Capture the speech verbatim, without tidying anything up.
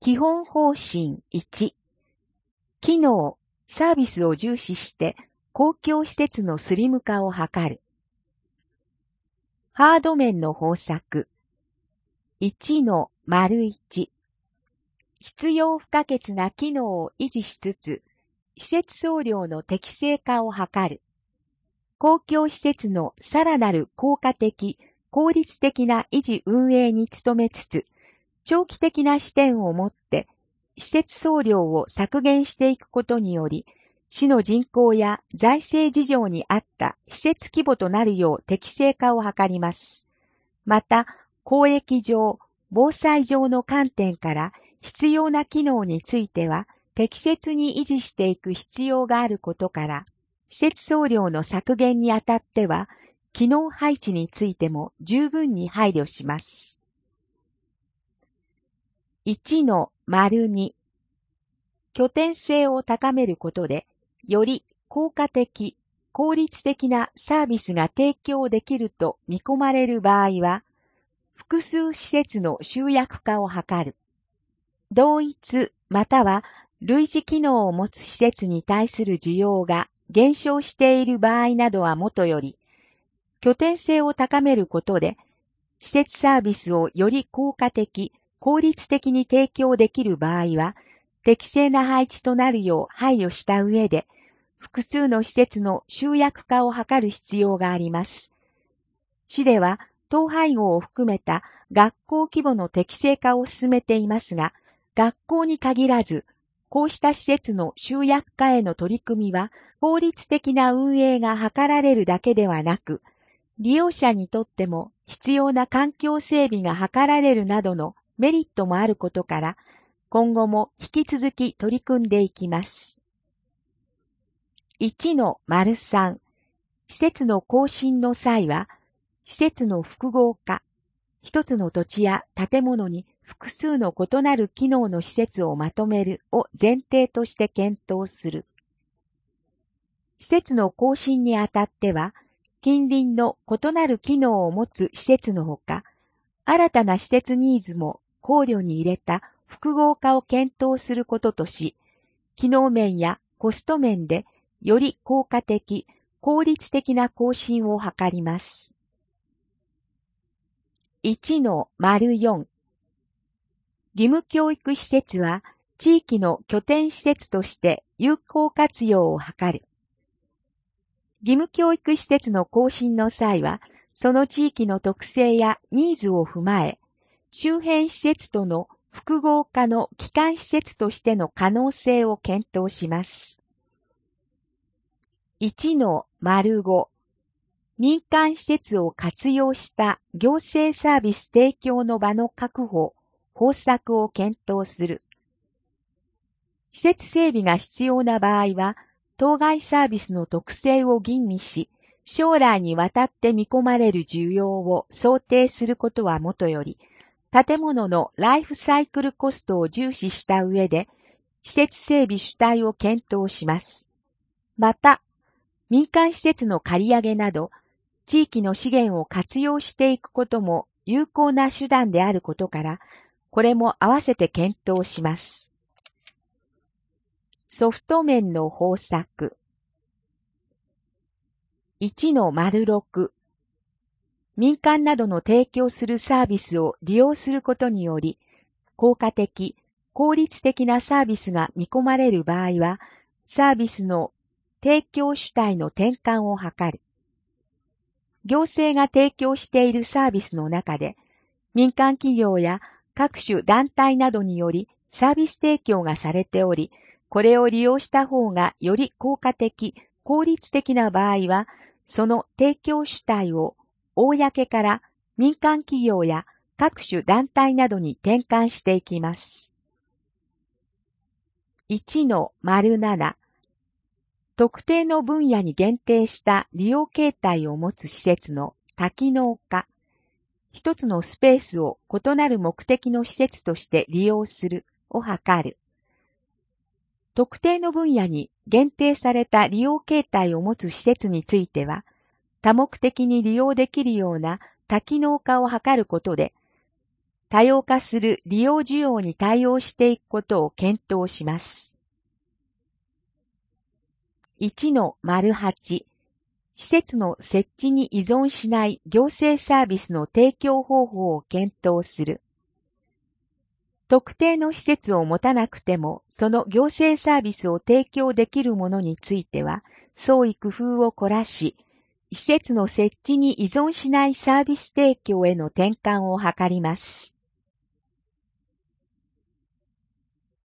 基本方針いち、機能、サービスを重視して公共施設のスリム化を図る。ハード面の方策。いちの丸いち。必要不可欠な機能を維持しつつ、施設総量の適正化を図る。公共施設のさらなる効果的、効率的な維持運営に努めつつ、長期的な視点を持って、施設総量を削減していくことにより、市の人口や財政事情に合った施設規模となるよう適正化を図ります。また、公益上、防災上の観点から必要な機能については適切に維持していく必要があることから、施設総量の削減にあたっては、機能配置についても十分に配慮します。いちの丸に、拠点性を高めることで、より効果的、効率的なサービスが提供できると見込まれる場合は、複数施設の集約化を図る。同一または類似機能を持つ施設に対する需要が減少している場合などはもとより、拠点性を高めることで、施設サービスをより効果的、効率的に提供できる場合は、適正な配置となるよう配慮した上で、複数の施設の集約化を図る必要があります。市では、統廃合を含めた学校規模の適正化を進めていますが、学校に限らず、こうした施設の集約化への取り組みは、効率的な運営が図られるだけではなく、利用者にとっても必要な環境整備が図られるなどのメリットもあることから、今後も引き続き取り組んでいきます。いちの丸さん、施設の更新の際は、施設の複合化、一つの土地や建物に複数の異なる機能の施設をまとめるを前提として検討する。施設の更新にあたっては、近隣の異なる機能を持つ施設のほか、新たな施設ニーズも考慮に入れた複合化を検討することとし、機能面やコスト面でより効果的、効率的な更新を図ります。いちの丸よん、義務教育施設は地域の拠点施設として有効活用を図る。義務教育施設の更新の際は、その地域の特性やニーズを踏まえ、周辺施設との複合化の基幹施設としての可能性を検討します。いちの丸ご、民間施設を活用した行政サービス提供の場の確保、方策を検討する。施設整備が必要な場合は、当該サービスの特性を吟味し、将来にわたって見込まれる需要を想定することはもとより、建物のライフサイクルコストを重視した上で、施設整備主体を検討します。また、民間施設の借り上げなど、地域の資源を活用していくことも有効な手段であることから、これも合わせて検討します。ソフト面の方策。いちの丸ろく、民間などの提供するサービスを利用することにより、効果的、効率的なサービスが見込まれる場合は、サービスの提供主体の転換を図る。行政が提供しているサービスの中で、民間企業や各種団体などによりサービス提供がされており、これを利用した方がより効果的、効率的な場合は、その提供主体を公から民間企業や各種団体などに転換していきます。いちの丸なな、特定の分野に限定した利用形態を持つ施設の多機能化、一つのスペースを異なる目的の施設として利用するを図る。特定の分野に限定された利用形態を持つ施設については、多目的に利用できるような多機能化を図ることで、 多様化する利用需要に対応していくことを検討します。いちのはち、施設の設置に依存しない行政サービスの提供方法を検討する。特定の施設を持たなくても、その行政サービスを提供できるものについては、創意工夫を凝らし、施設の設置に依存しないサービス提供への転換を図ります。